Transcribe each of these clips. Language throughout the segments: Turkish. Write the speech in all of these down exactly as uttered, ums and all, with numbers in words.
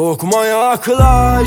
Korkma, yaklaş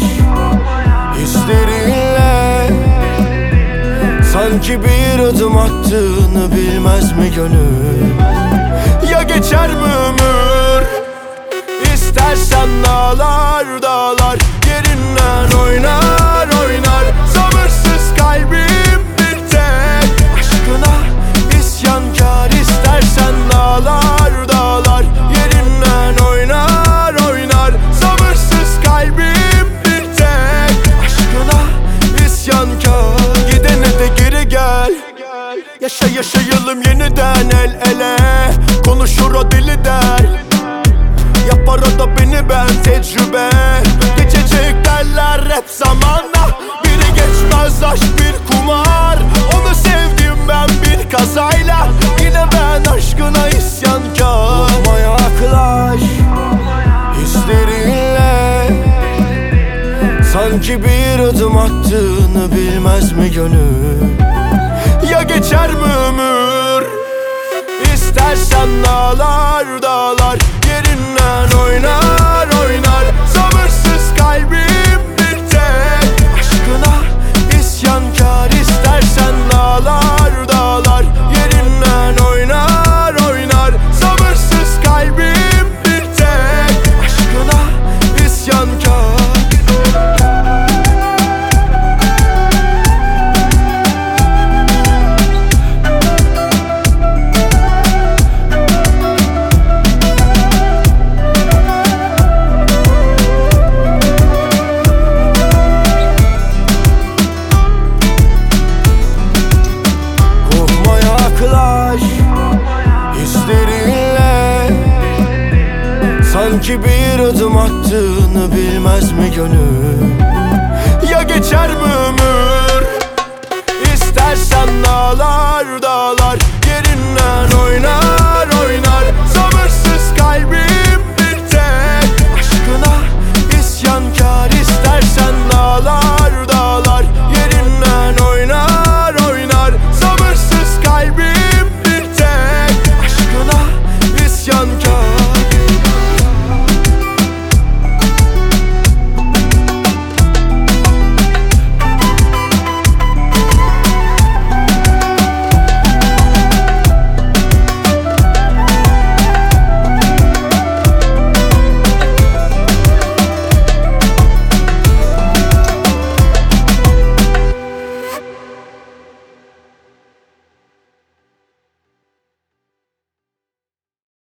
hislerinle. Sanki bir adım attığını bilmez mi gönül? Ya geçer mi ömür? İstersen dağlar dağlar yerinden oynar oynar. Sabırsız kalbim bir tek aşkına isyankar. İstersen dağlar dağlar yerinden oynar oynar. Sabırsız kalbim bir tek aşkına isyankar. Gidene de geri gel, yaşa yaşayalım yeniden el ele. Konuşur o deli der, yapar o da beni ben tecrübe. Geçecek derler hep zamanla. Biri geçmez aşk bir kumar. Onu sevdim ben bir kazayla. Yine ben aşkına isyankar. Korkma, yaklaş hislerinle. Sanki bir adım attığını bilmez mi gönül? Ya geçer mi ömür? İstersen dağlar dağlar yerinden oynar oynar. Sabırsız kalbim bir tek aşkına isyankar. İstersen dağlar dağlar yerinden oynar oynar. Sabırsız kalbim bir tek aşkına isyankar. Hislerinle. Sanki bir adım attığını bilmez mi gönül? Ya geçer mi ömür? İstersen dağlar dağlar